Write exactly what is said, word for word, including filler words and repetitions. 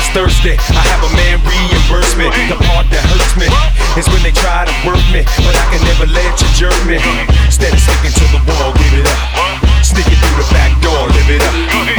thirsty. I have a man reimburse me. The part that hurts me is when they try to work me, but I can never let you jerk me. Instead of sticking to the wall, give it up. Sneaking through the back door, live it up.